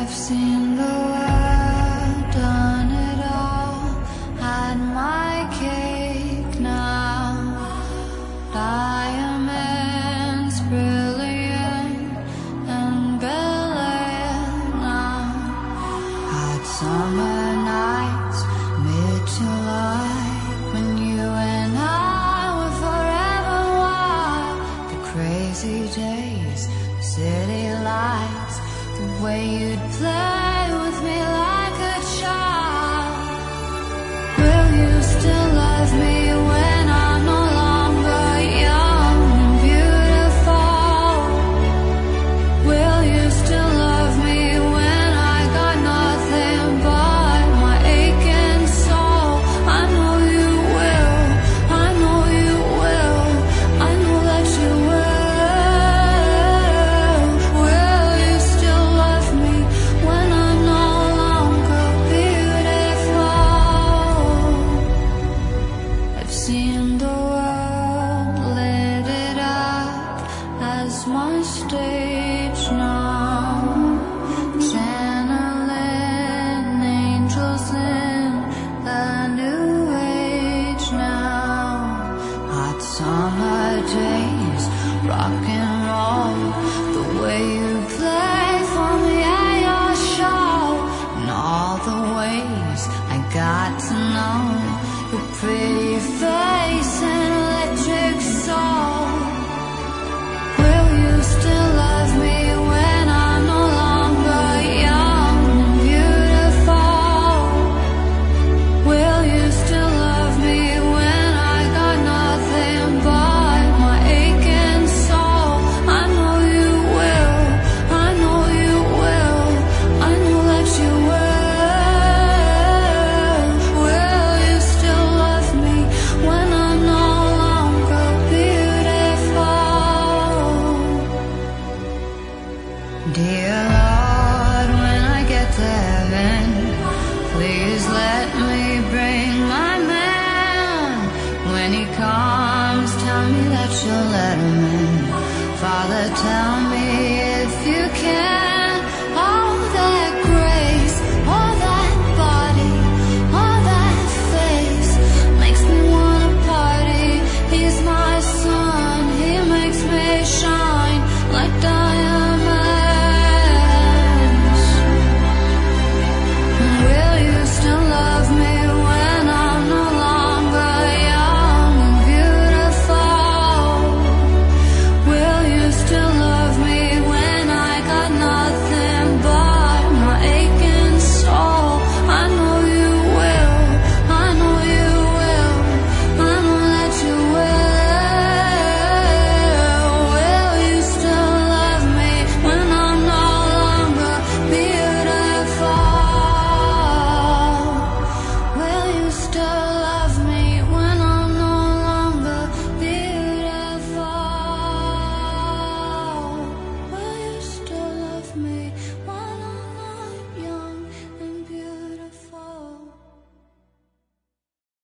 I've seen the world, done it all, had my cake now. Diamonds brilliant and brilliant now. Hot summer nights, mid-July, when you and I were forever wild. The crazy days, city lights, the way you'd play with me like a child. Will you still love me when I'm no longer young and beautiful? Will you still love me when I got nothing but my aching soul? I know you will, I know you will, I know that you will. Will you still love me when I'm no longer beautiful? I've seen the world, lit it up as my stage now. Channeling angels in the new age now. Hot summer days, rock and roll, the way you play for me at your show, and all the ways I got to know your pretty face and electric soul. Will you still love me when I'm no longer young and beautiful? Will you still love me when I got nothing but my aching soul? I know you will, I know you will, I know that you will. Will you still love me when I'm no longer beautiful? Dear Lord, when I get to heaven, please let me bring my man. When he comes, tell me that you'll let him in. Father, tell